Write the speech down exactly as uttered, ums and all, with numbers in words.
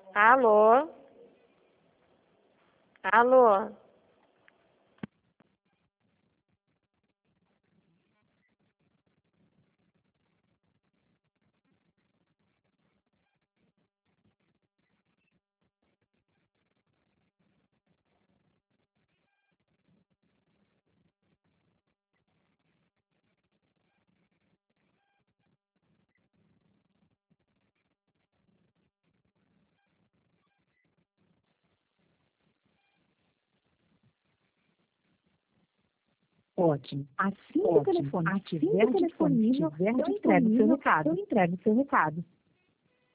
Alô? Alô? Ótimo. Assim que o telefone estiver disponível, eu entrego o seu recado. Eu entrego o seu recado.